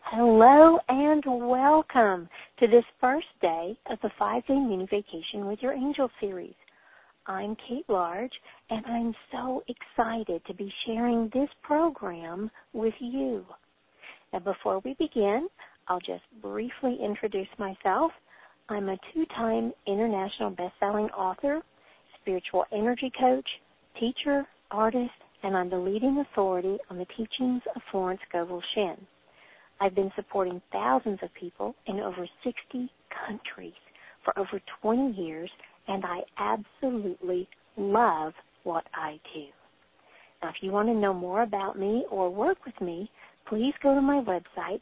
Hello and welcome to this first day of the 5-day mini vacation with your angel series. I'm Kate Large, and I'm so excited to be sharing this program with you. Now, before we begin, I'll just briefly introduce myself. I'm a 2-time international best-selling author, spiritual energy coach, teacher, artist, and I'm the leading authority on the teachings of Florence Scovel Shinn. I've been supporting thousands of people in over 60 countries for over 20 years, and I absolutely love what I do. Now, if you want to know more about me or work with me, please go to my website,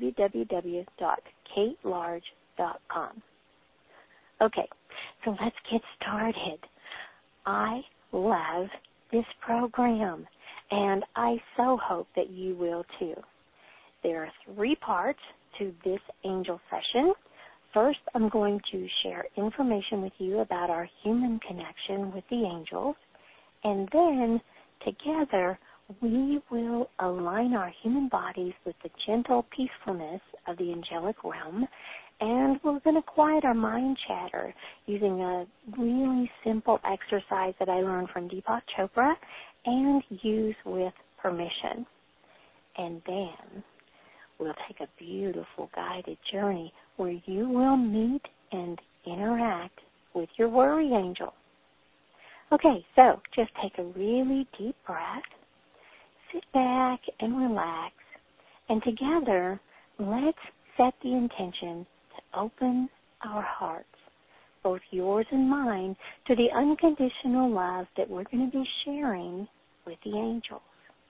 www.katelarge.com. Okay, so let's get started. I love this program, and I so hope that you will too. There are 3 parts to this angel session. First, I'm going to share information with you about our human connection with the angels, and then together we will align our human bodies with the gentle peacefulness of the angelic realm, and we're going to quiet our mind chatter using a really simple exercise that I learned from Deepak Chopra and use with permission. And then we'll take a beautiful guided journey where you will meet and interact with your worry angel. Okay, so just take a really deep breath, sit back and relax, and together let's set the intention to open our hearts, both yours and mine, to the unconditional love that we're going to be sharing with the angels.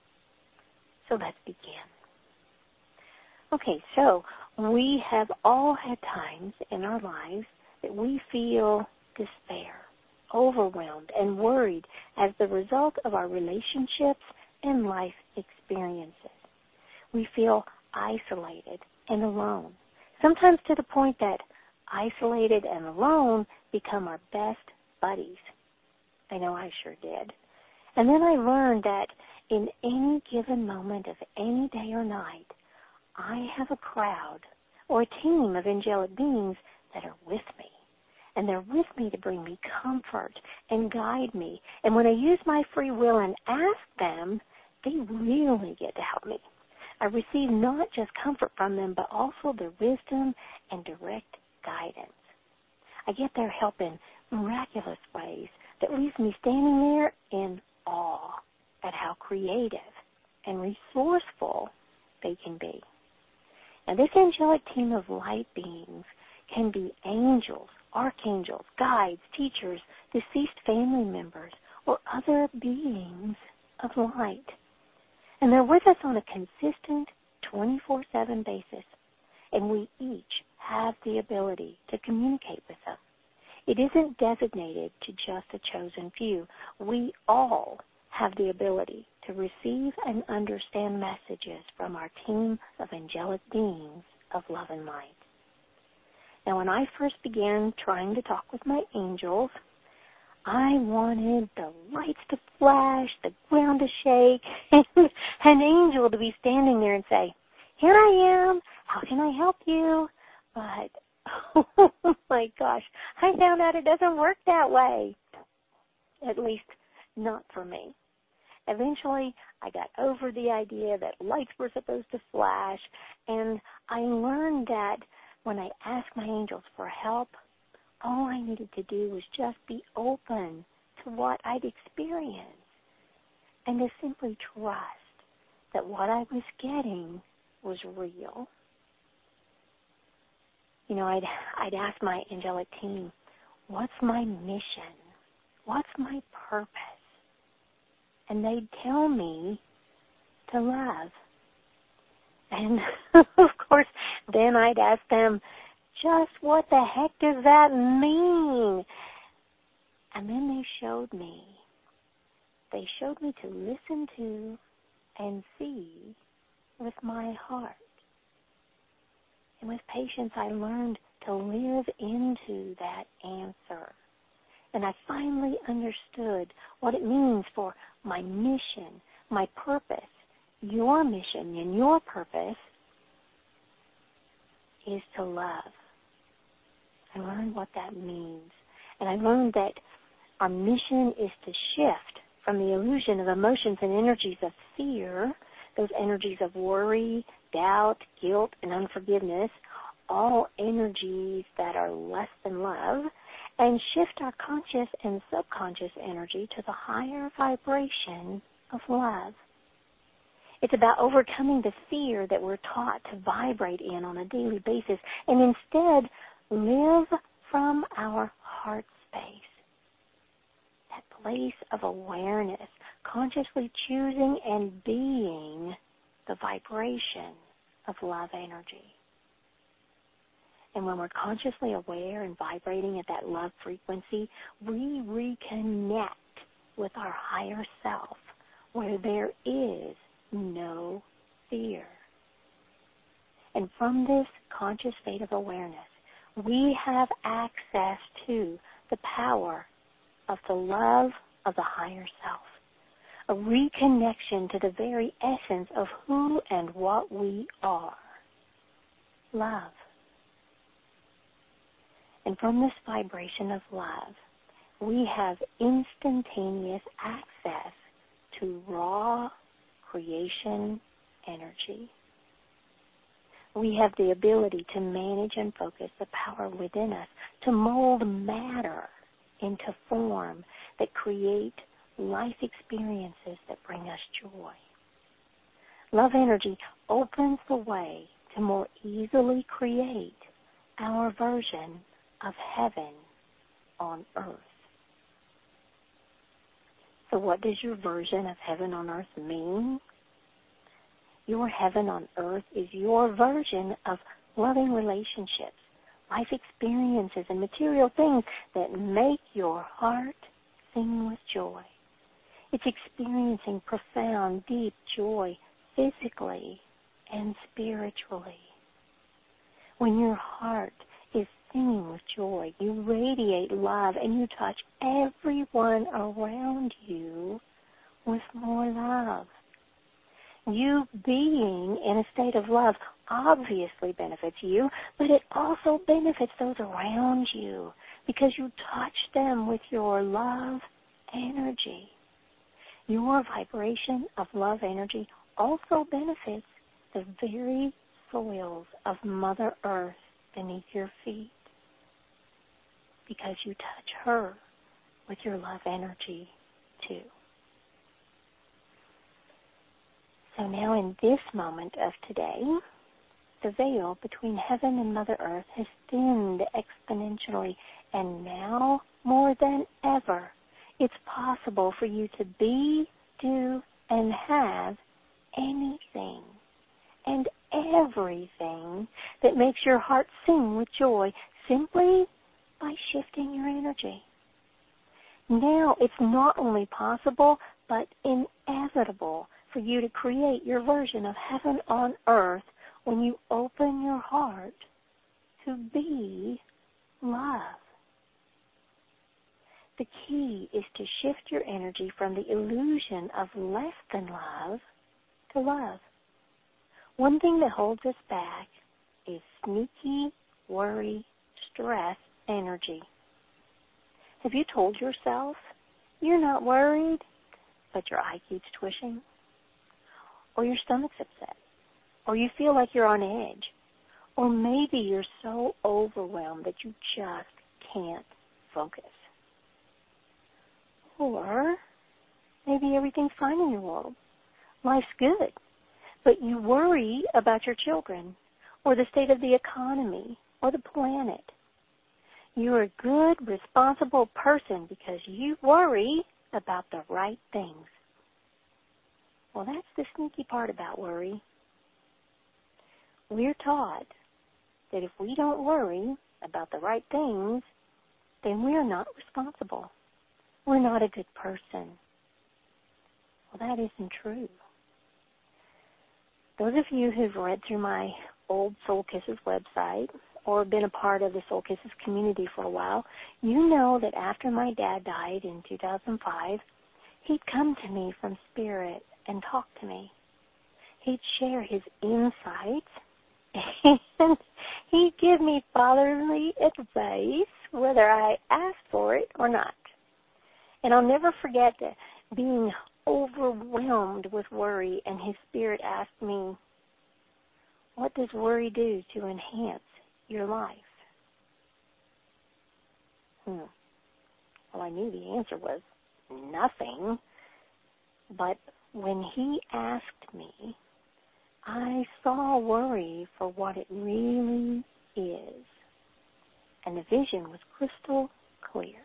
So let's begin. Okay, so we have all had times in our lives that we feel despair, overwhelmed, and worried as the result of our relationships and life experiences. We feel isolated and alone, sometimes to the point that isolated and alone become our best buddies. I know I sure did. And then I learned that in any given moment of any day or night, I have a crowd or a team of angelic beings that are with me. And they're with me to bring me comfort and guide me. And when I use my free will and ask them, they really get to help me. I receive not just comfort from them, but also their wisdom and direct guidance. I get their help in miraculous ways that leaves me standing there in awe at how creative and resourceful they can be. Now, this angelic team of light beings can be angels, archangels, guides, teachers, deceased family members, or other beings of light. And they're with us on a consistent 24/7 basis, and we each have the ability to communicate with them. It isn't designated to just a chosen few. We all have the ability to receive and understand messages from our team of angelic beings of love and light. Now, when I first began trying to talk with my angels, I wanted the lights to flash, the ground to shake, and an angel to be standing there and say, "Here I am, how can I help you?" But, oh my gosh, I found out it doesn't work that way. At least, not for me. Eventually, I got over the idea that lights were supposed to flash, and I learned that when I asked my angels for help, all I needed to do was just be open to what I'd experienced and to simply trust that what I was getting was real. You know, I'd ask my angelic team, what's my mission? What's my purpose? And they'd tell me to love. And, of course, then I'd ask them, just what the heck does that mean? And then they showed me. They showed me to listen to and see with my heart. And with patience, I learned to live into that answer. And I finally understood what it means for my mission, my purpose, your mission and your purpose is to love. I learned what that means. And I learned that our mission is to shift from the illusion of emotions and energies of fear, those energies of worry, doubt, guilt, and unforgiveness, all energies that are less than love, and shift our conscious and subconscious energy to the higher vibration of love. It's about overcoming the fear that we're taught to vibrate in on a daily basis and instead live from our heart space, that place of awareness, consciously choosing and being the vibration of love energy. And when we're consciously aware and vibrating at that love frequency, we reconnect with our higher self where there is no fear. And from this conscious state of awareness, we have access to the power of the love of the higher self, a reconnection to the very essence of who and what we are, love. And from this vibration of love, we have instantaneous access to raw creation energy. We have the ability to manage and focus the power within us to mold matter into form that create life experiences that bring us joy. Love energy opens the way to more easily create our version of heaven on earth. So what does your version of heaven on earth mean? Your heaven on earth is your version of loving relationships, life experiences, and material things that make your heart sing with joy. It's experiencing profound, deep joy physically and spiritually. When your heart is singing with joy, you radiate love and you touch everyone around you with more love. You being in a state of love obviously benefits you, but it also benefits those around you because you touch them with your love energy. Your vibration of love energy also benefits the very soils of Mother Earth beneath your feet because you touch her with your love energy too. So now in this moment of today, the veil between heaven and Mother Earth has thinned exponentially, and now more than ever, it's possible for you to be, do, and have anything and everything that makes your heart sing with joy simply by shifting your energy. Now it's not only possible, but inevitable for you to create your version of heaven on earth when you open your heart to be love. The key is to shift your energy from the illusion of less than love to love. One thing that holds us back is sneaky, worry, stress, energy. Have you told yourself you're not worried, but your eye keeps twitching? Or your stomach's upset? Or you feel like you're on edge? Or maybe you're so overwhelmed that you just can't focus? Or maybe everything's fine in your world. Life's good. But you worry about your children or the state of the economy or the planet. You're a good, responsible person because you worry about the right things. Well, that's the sneaky part about worry. We're taught that if we don't worry about the right things, then we're not responsible. We're not a good person. Well, that isn't true. Those of you who've read through my old Soul Kisses website or been a part of the Soul Kisses community for a while, you know that after my dad died in 2005, he'd come to me from spirit and talk to me. He'd share his insights, and He'd give me fatherly advice whether I asked for it or not. And I'll never forget being overwhelmed with worry, and his spirit asked me, what does worry do to enhance your life? Well, I knew the answer was nothing, but when he asked me, I saw worry for what it really is, and the vision was crystal clear.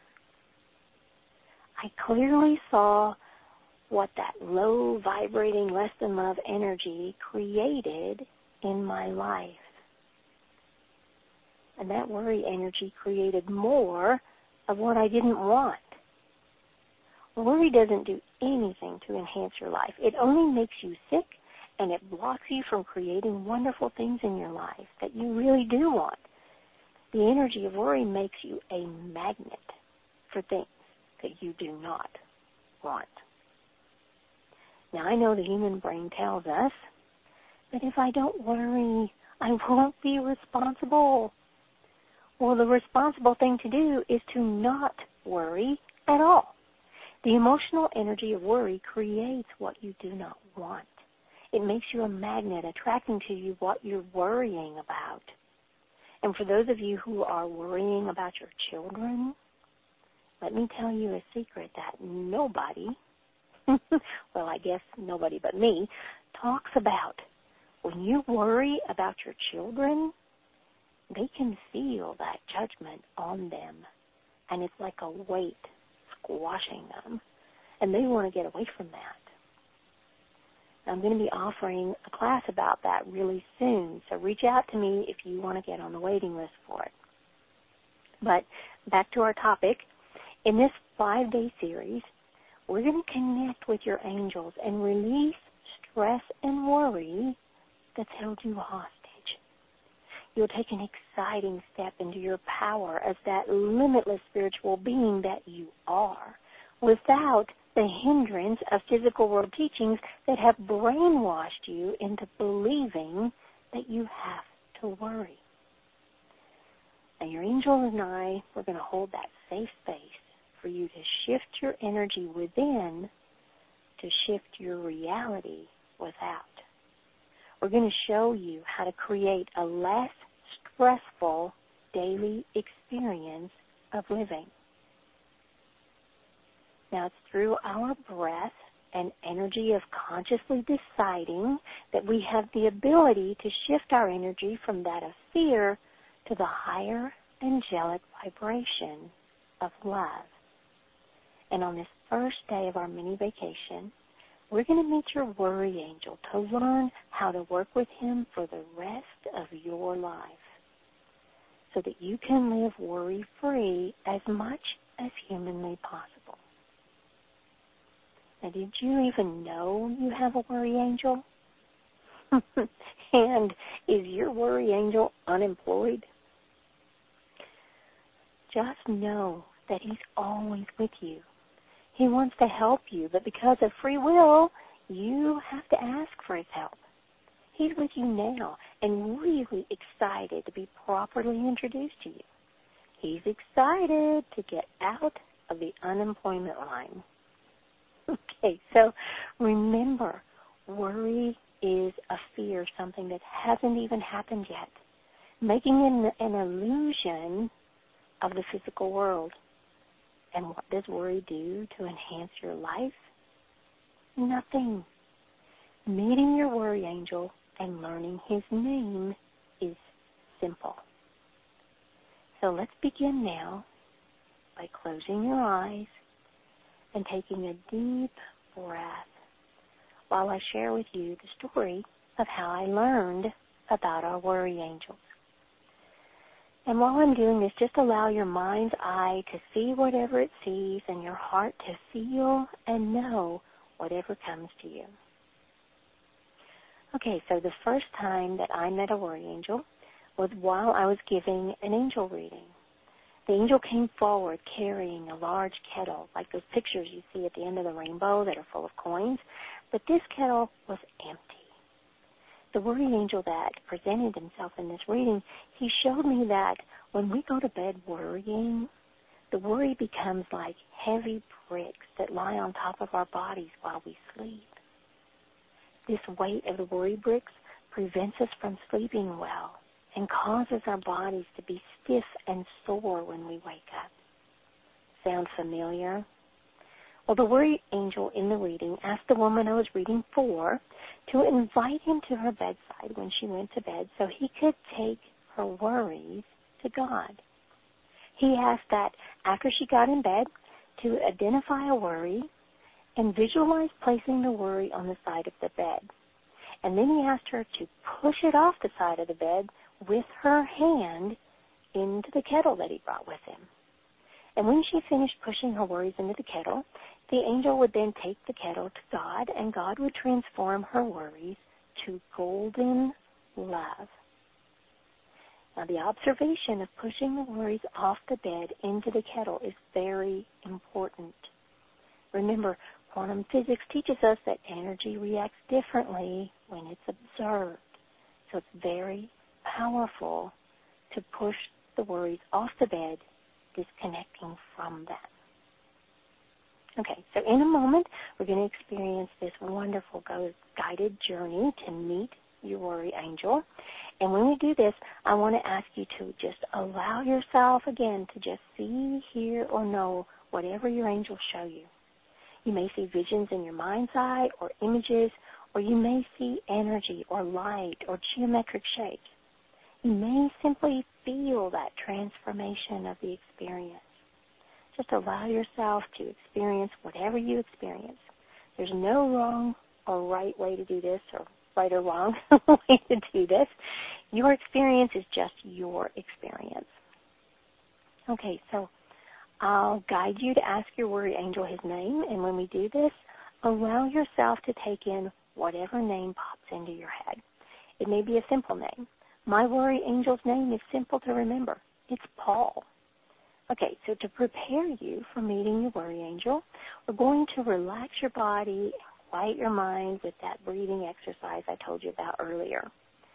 I clearly saw what that low vibrating less than love energy created in my life. And that worry energy created more of what I didn't want. Worry doesn't do anything to enhance your life. It only makes you sick, and it blocks you from creating wonderful things in your life that you really do want. The energy of worry makes you a magnet for things that you do not want. Now, I know the human brain tells us that if I don't worry, I won't be responsible. Well, the responsible thing to do is to not worry at all. The emotional energy of worry creates what you do not want. It makes you a magnet, attracting to you what you're worrying about. And for those of you who are worrying about your children, let me tell you a secret that nobody, well, I guess nobody but me, talks about. When you worry about your children, they can feel that judgment on them, and it's like a weight squashing them, and they want to get away from that. I'm going to be offering a class about that really soon, so reach out to me if you want to get on the waiting list for it. But back to our topic. In this 5-day series, we're going to connect with your angels and release stress and worry that's held you hostage. You'll take an exciting step into your power as that limitless spiritual being that you are, without the hindrance of physical world teachings that have brainwashed you into believing that you have to worry. Now, your angel and I, we're going to hold that safe space for you to shift your energy within to shift your reality without. We're going to show you how to create a less stressful daily experience of living. Now, it's through our breath and energy of consciously deciding that we have the ability to shift our energy from that of fear to the higher angelic vibration of love. And on this first day of our mini vacation, we're going to meet your worry angel to learn how to work with him for the rest of your life so that you can live worry-free as much as humanly possible. Now, did you even know you have a worry angel? And is your worry angel unemployed? Just know that he's always with you. He wants to help you, but because of free will, you have to ask for his help. He's with you now and really excited to be properly introduced to you. He's excited to get out of the unemployment line. Okay, so remember, worry is a fear, something that hasn't even happened yet, making it an illusion of the physical world. And what does worry do to enhance your life? Nothing. Meeting your worry angel and learning his name is simple. So let's begin now by closing your eyes and taking a deep breath while I share with you the story of how I learned about our worry angels. And while I'm doing this, just allow your mind's eye to see whatever it sees and your heart to feel and know whatever comes to you. Okay, so the first time that I met a worry angel was while I was giving an angel reading. The angel came forward carrying a large kettle, like those pictures you see at the end of the rainbow that are full of coins, but this kettle was empty. the worry angel that presented himself in this reading, he showed me that when we go to bed worrying, the worry becomes like heavy bricks that lie on top of our bodies while we sleep. This weight of the worry bricks prevents us from sleeping well and causes our bodies to be stiff and sore when we wake up. Sound familiar? Well, the worry angel in the reading asked the woman I was reading for to invite him to her bedside when she went to bed so he could take her worries to God. He asked that after she got in bed to identify a worry and visualize placing the worry on the side of the bed. And then he asked her to push it off the side of the bed with her hand into the kettle that he brought with him. And when she finished pushing her worries into the kettle, the angel would then take the kettle to God, and God would transform her worries to golden love. Now, the observation of pushing the worries off the bed into the kettle is very important. Remember, quantum physics teaches us that energy reacts differently when it's observed. So it's very powerful to push the worries off the bed, disconnecting from them. Okay, so in a moment, we're going to experience this wonderful guided journey to meet your worry angel. And when we do this, I want to ask you to just allow yourself, again, to just see, hear, or know whatever your angels show you. You may see visions in your mind's eye or images, or you may see energy or light or geometric shapes. You may simply feel that transformation of the experience. Just allow yourself to experience whatever you experience. There's no wrong or right way to do this, or right or wrong way to do this. Your experience is just your experience. Okay, so I'll guide you to ask your worry angel his name, and when we do this, allow yourself to take in whatever name pops into your head. It may be a simple name. My worry angel's name is simple to remember. It's Paul. Okay, so to prepare you for meeting your worry angel, we're going to relax your body and quiet your mind with that breathing exercise I told you about earlier.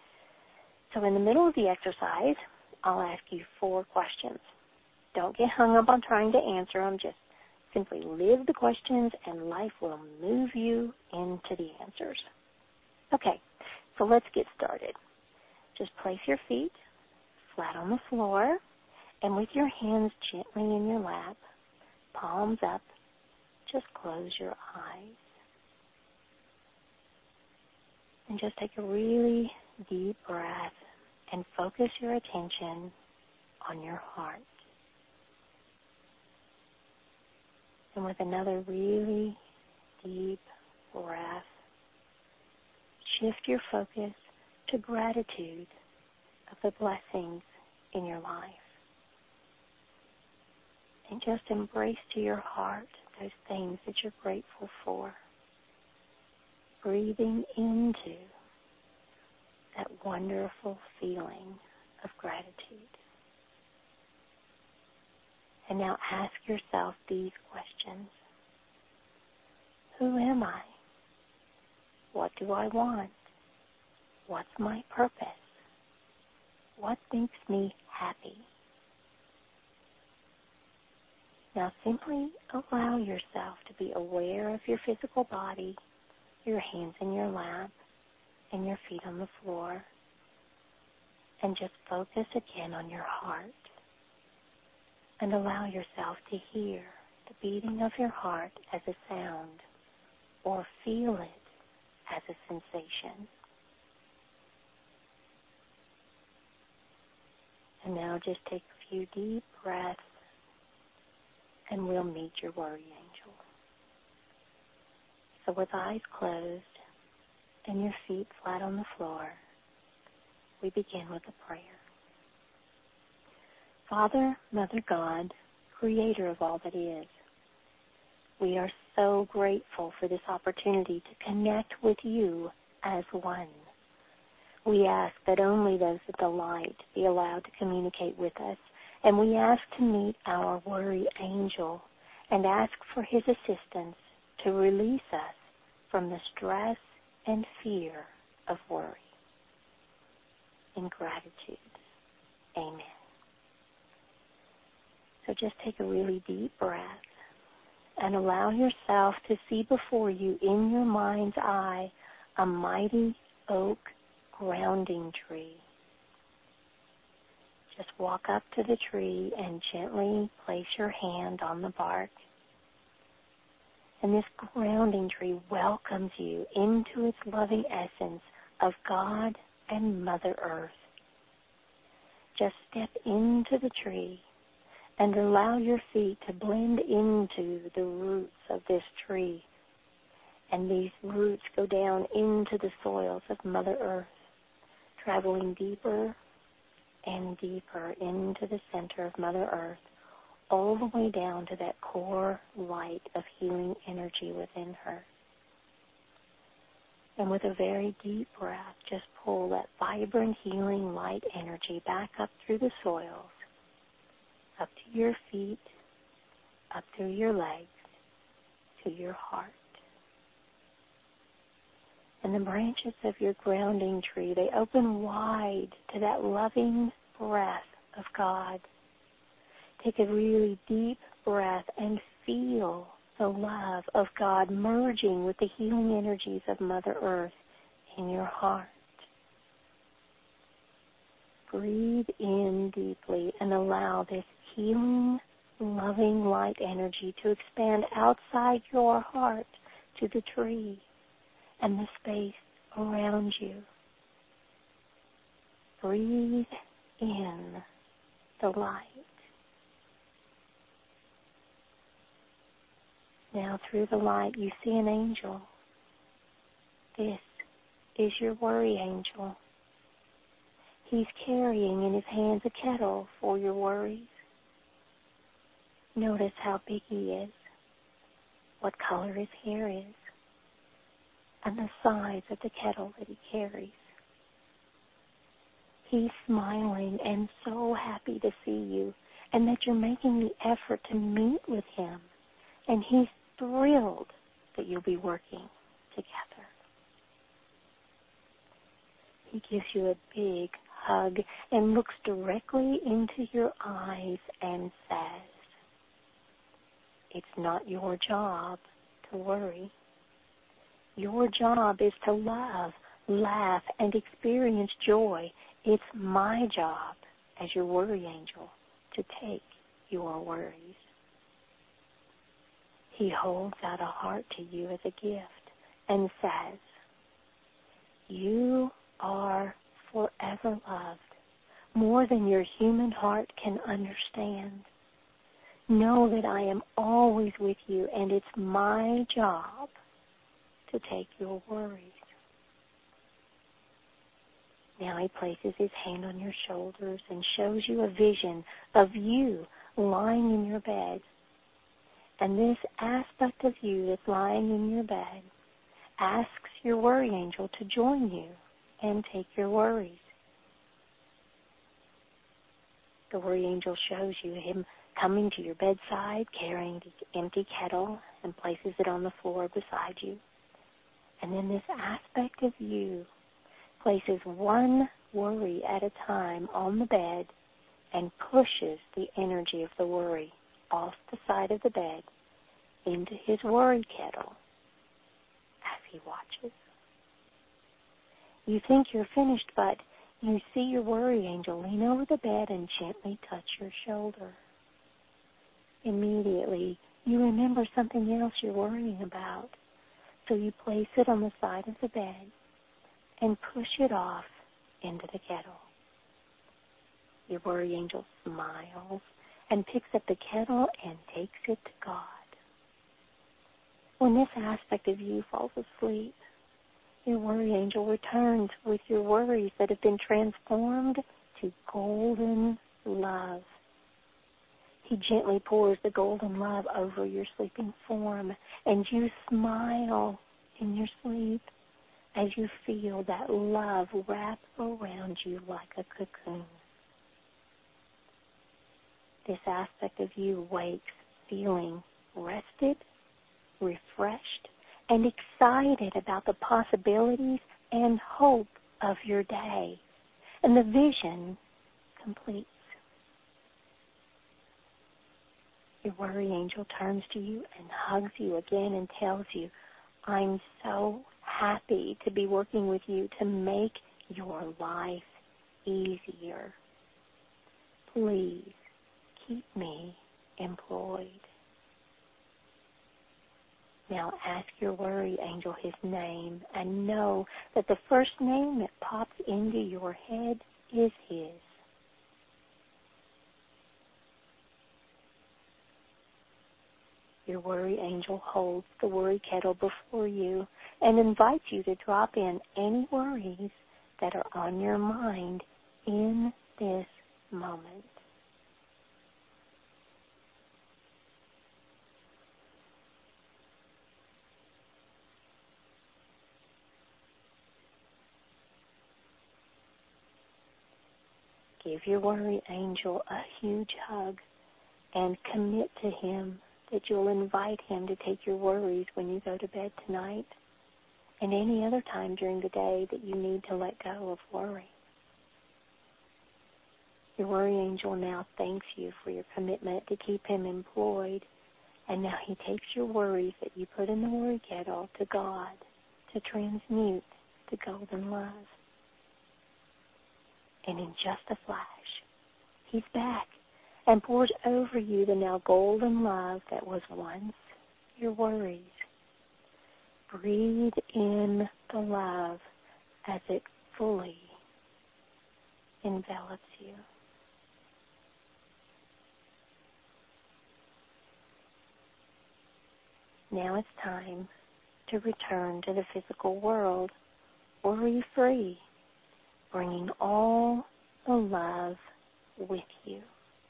So in the middle of the exercise, I'll ask you 4 questions. Don't get hung up on trying to answer them. Just simply live the questions, and life will move you into the answers. Okay, so let's get started. Just place your feet flat on the floor, and with your hands gently in your lap, palms up, just close your eyes. And just take a really deep breath and focus your attention on your heart. And with another really deep breath, shift your focus to gratitude of the blessings in your life. And just embrace to your heart those things that you're grateful for. Breathing into that wonderful feeling of gratitude. And now ask yourself these questions. Who am I? What do I want? What's my purpose? What makes me happy? Now simply allow yourself to be aware of your physical body, your hands in your lap, and your feet on the floor. And just focus again on your heart. And allow yourself to hear the beating of your heart as a sound, or feel it as a sensation. And now just take a few deep breaths, and we'll meet your worry angel. So with eyes closed and your feet flat on the floor, we begin with a prayer. Father, Mother God, Creator of all that is, we are so grateful for this opportunity to connect with you as one. We ask that only those of the light be allowed to communicate with us, and we ask to meet our worry angel and ask for his assistance to release us from the stress and fear of worry. in gratitude. Amen. So just take a really deep breath and allow yourself to see before you in your mind's eye a mighty oak grounding tree. Just walk up to the tree and gently place your hand on the bark. And this grounding tree welcomes you into its loving essence of God and Mother Earth. Just step into the tree and allow your feet to blend into the roots of this tree. And these roots go down into the soils of Mother Earth, traveling deeper and deeper into the center of Mother Earth, all the way down to that core light of healing energy within her. And with a very deep breath, just pull that vibrant healing light energy back up through the soils, up to your feet, up through your legs, to your heart. And the branches of your grounding tree, they open wide to that loving breath of God. Take a really deep breath and feel the love of God merging with the healing energies of Mother Earth in your heart. Breathe in deeply and allow this healing, loving light energy to expand outside your heart to the tree and the space around you. Breathe in the light. Now through the light you see an angel. This is your worry angel. He's carrying in his hands a kettle for your worries. Notice how big he is, what color his hair is, and the size of the kettle that he carries. He's smiling and so happy to see you and that you're making the effort to meet with him. And he's thrilled that you'll be working together. He gives you a big hug and looks directly into your eyes and says, "It's not your job to worry. Your job is to love, laugh, and experience joy. It's my job as your worry angel to take your worries." He holds out a heart to you as a gift and says, "You are forever loved, more than your human heart can understand. Know that I am always with you, and it's my job to take your worries." Now he places his hand on your shoulders and shows you a vision of you lying in your bed. And this aspect of you that's lying in your bed asks your worry angel to join you and take your worries. The worry angel shows you him coming to your bedside, carrying the empty kettle, and places it on the floor beside you. And then this aspect of you places one worry at a time on the bed and pushes the energy of the worry off the side of the bed into his worry kettle as he watches. You think you're finished, but you see your worry angel lean over the bed and gently touch your shoulder. Immediately, you remember something else you're worrying about, so you place it on the side of the bed and push it off into the kettle. Your worry angel smiles and picks up the kettle and takes it to God. When this aspect of you falls asleep, your worry angel returns with your worries that have been transformed to golden love. He gently pours the golden love over your sleeping form, and you smile in your sleep as you feel that love wrap around you like a cocoon. This aspect of you wakes feeling rested, refreshed, and excited about the possibilities and hope of your day. and the vision completes. Your worry angel turns to you and hugs you again and tells you, I'm so happy to be working with you to make your life easier. Please keep me employed. Now ask your worry angel his name and know that the first name that pops into your head is his. Your worry angel holds the worry kettle before you and invites you to drop in any worries that are on your mind in this moment. Give your worry angel a huge hug and commit to him that you'll invite him to take your worries when you go to bed tonight and any other time during the day that you need to let go of worry. Your worry angel now thanks you for your commitment to keep him employed, and now he takes your worries that you put in the worry kettle to God to transmute to golden love. And in just a flash, he's back and pours over you the now golden love that was once your worries. Breathe in the love as it fully envelops you. Now it's time to return to the physical world, worry-free, bringing all the love with you.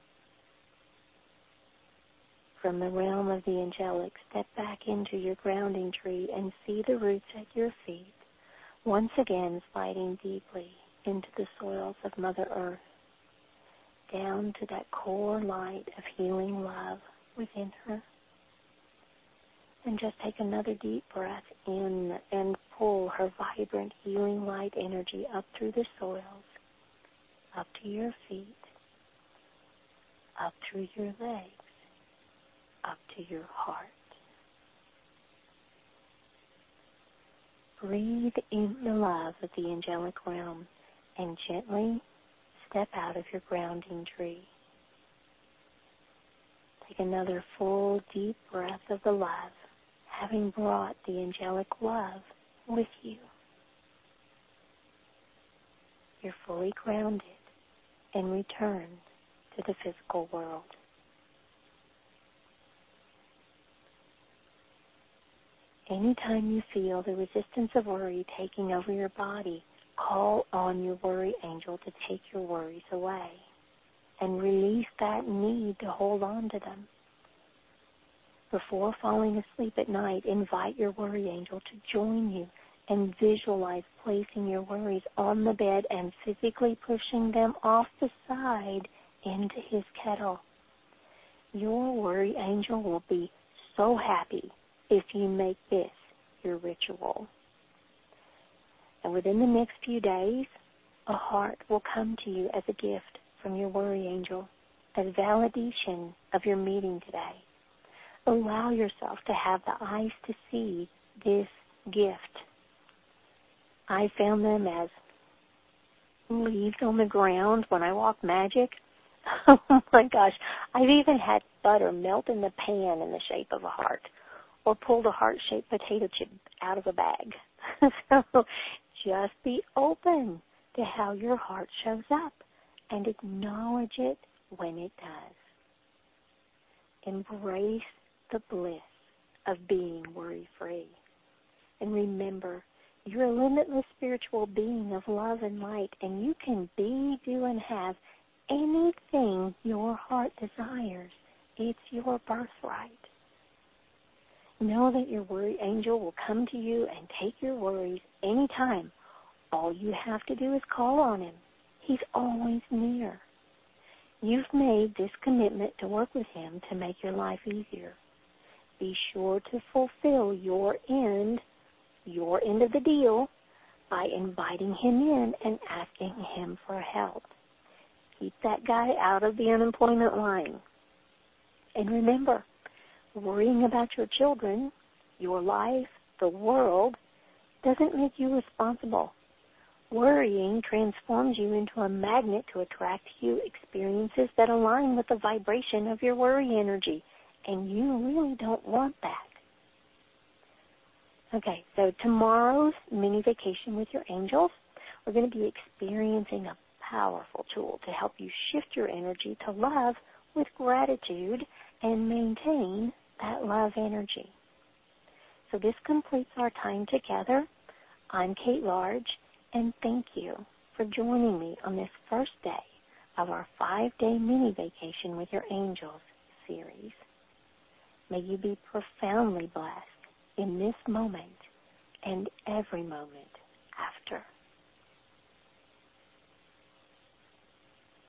From the realm of the angelic, step back into your grounding tree and see the roots at your feet, once again sliding deeply into the soils of Mother Earth, down to that core light of healing love within her. And just take another deep breath in and pull her vibrant healing light energy up through the soils, up to your feet, up through your legs, up to your heart. Breathe in the love of the angelic realm and gently step out of your grounding tree. Take another full, deep breath of the love, having brought the angelic love with you. You're fully grounded and return to the physical world. Anytime you feel the resistance of worry taking over your body, call on your worry angel to take your worries away and release that need to hold on to them. Before falling asleep at night, invite your worry angel to join you and visualize placing your worries on the bed and physically pushing them off the side into his kettle. Your worry angel will be so happy if you make this your ritual. And within the next few days, a heart will come to you as a gift from your worry angel as validation of your meeting today. Allow yourself to have the eyes to see this gift. I found them as leaves on the ground when I walk magic. Oh my gosh, I've even had butter melt in the pan in the shape of a heart, or pulled a heart-shaped potato chip out of a bag. So just be open to how your heart shows up and acknowledge it when it does. Embrace the bliss of being worry-free. And remember, you're a limitless spiritual being of love and light, and you can be, do, and have anything your heart desires. It's your birthright. Know that your worry angel will come to you and take your worries anytime. All you have to do is call on him. He's always near. You've made this commitment to work with him to make your life easier. Be sure to fulfill your end of the deal by inviting him in and asking him for help. Keep that guy out of the unemployment line. And remember, worrying about your children, your life, the world, doesn't make you responsible. Worrying transforms you into a magnet to attract you experiences that align with the vibration of your worry energy, and you really don't want that. Okay, so tomorrow's mini vacation with your angels, we're going to be experiencing a powerful tool to help you shift your energy to love with gratitude and maintain that love energy. So this completes our time together. I'm Kate Large, and thank you for joining me on this first day of our 5-day mini vacation with your angels series. May you be profoundly blessed in this moment and every moment after.